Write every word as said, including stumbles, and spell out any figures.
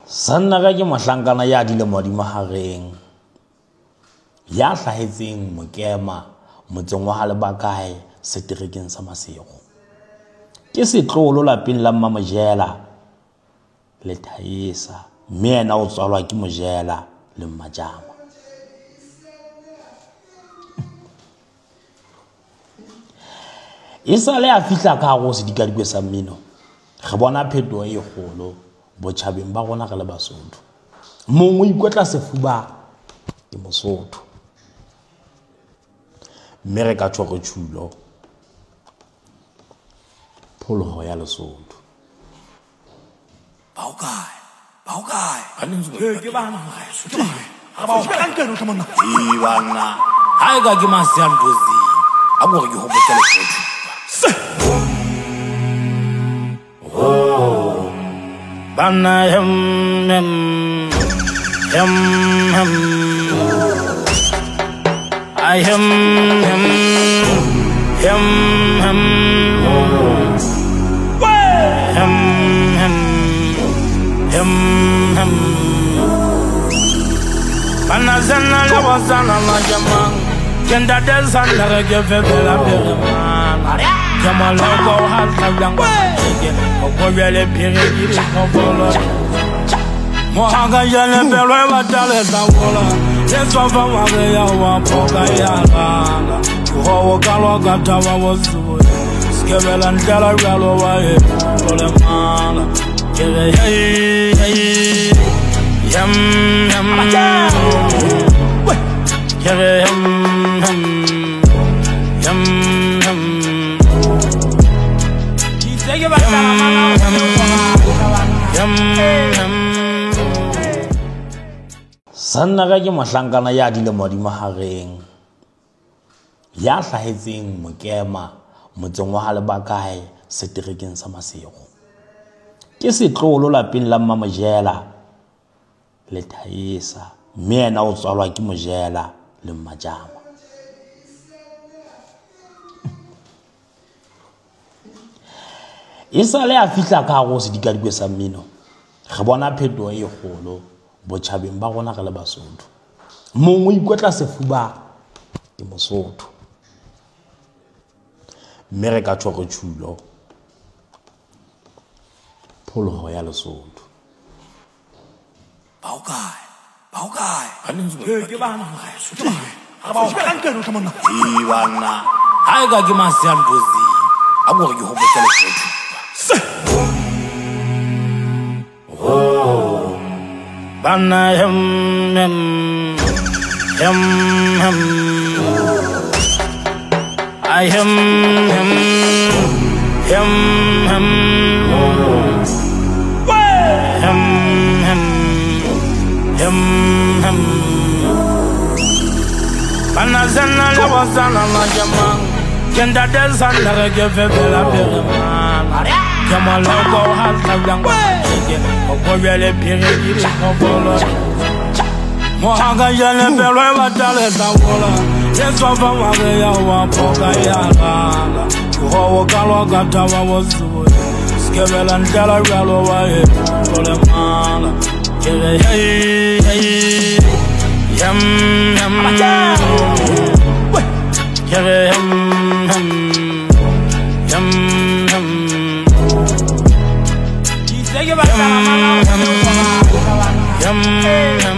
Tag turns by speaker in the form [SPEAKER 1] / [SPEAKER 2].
[SPEAKER 1] Sanna ga ke mahlankana ya dile modimo hareng ya hlahetseng mokema motseng wa Halebakae seterekeng sa Masego ke setlolo lapeng la Mmamojela le Thaisa mme yena o tswalwa ke Mojela le Mmajama. Isa le a fihla ka go se dikadikwe sa mmino re bona phetoho e kgolo botjhabeng ba rona re le Basotho. Mongwe ikotla sefuba ke Mosotho mme re ka tshware tshulo pholoho ya Lesotho.
[SPEAKER 2] Bao kae bao kae ke bana ke bana ga ba ka nkeno ka monna e bana ha ga ke masian bozi a go re ke hopo tele Lesotho. Oh bana hem hem hem hem I hem hem hem hem hem hem hem hem bana zana la wazana la jamang kenda delsan la regefe bela bela Jamal go hal tablang ke o go yele pire iri ko bolo mo hanga yele belo wa dale ta wola yeso fa wa ya wa poka ya la ho wo kalo gata wa wozu skebela ndala ralo wa e ole mala kere hey hey yam yam kere yam yam yam yam
[SPEAKER 1] Sanna ga ke mahlankana ya dile modimo hareng ya hlahetseng mokema motseng wa Halebakae seterekeng sa Masego ke setlolo lapeng la Mmamojela le Thaisa mme yena o tswalwa ke Mojela le Mmajama. Isa le a fihla ka go se dikadikwe sa mmino re bona phetoho e kgolo botjhabeng ba rona re le Basotho. Mongwe ikotla sefuba ke Mosotho mme re ka tshware tshulo pholoho ya Lesotho.
[SPEAKER 2] Bao kae bao kae ke bana ke bana ga ba ka nkeno ka monna e bana ha ga ke masian bozi a go re ke hopo tele Lesotho. Oh bana hem hem hem hem I hem hem hem hem hem hem hem hem bana zana la wazana la jamang kenda delsan la regefe bela bela Jamal go hal tablang ke o go yele pire iri ko bolo mo hanga yele belo wa dale ta wola yeso fa wa ya wa poka ya la ho wo kalo gata wa wozu skebela ndala ralo wa e ole mala kere hey hey yam yam kere yam yam yam yam Yum, yum, yum, yum.